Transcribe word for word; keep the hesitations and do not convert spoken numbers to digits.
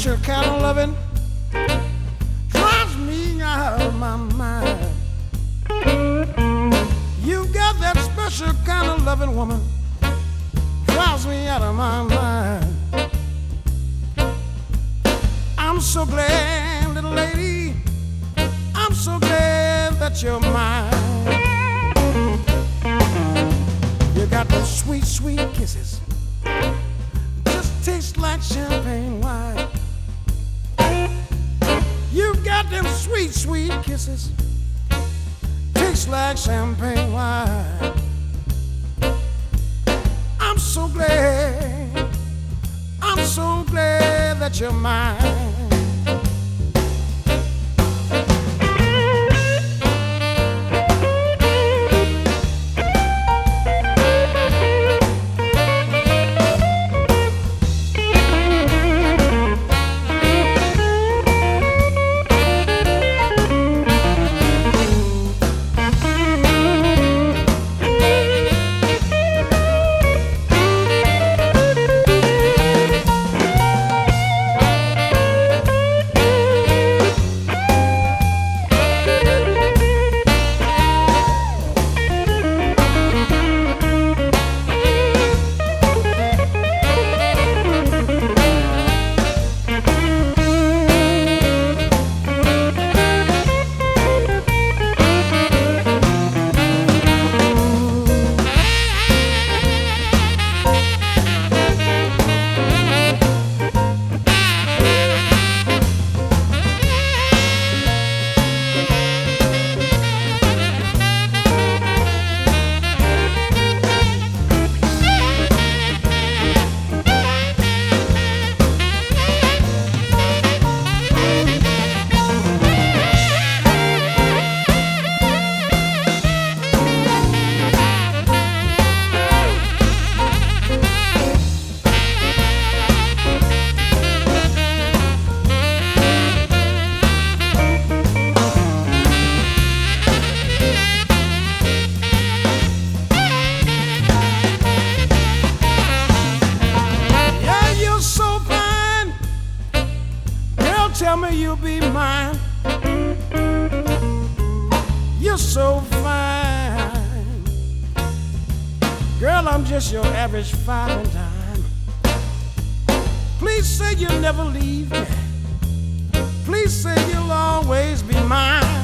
special kind of loving drives me out of my mind. You got that special kind of loving, woman, drives me out of my mind. I'm so glad, little lady, I'm so glad that you're mine. You got those sweet, sweet kisses, just taste like champagne wine. You got them sweet, sweet kisses, taste like champagne wine. I'm so glad, I'm so glad that you're mine. Tell me you'll be mine. You're so fine. Girl, I'm just your average five and dime. Please say you'll never leave me. Please say you'll always be mine.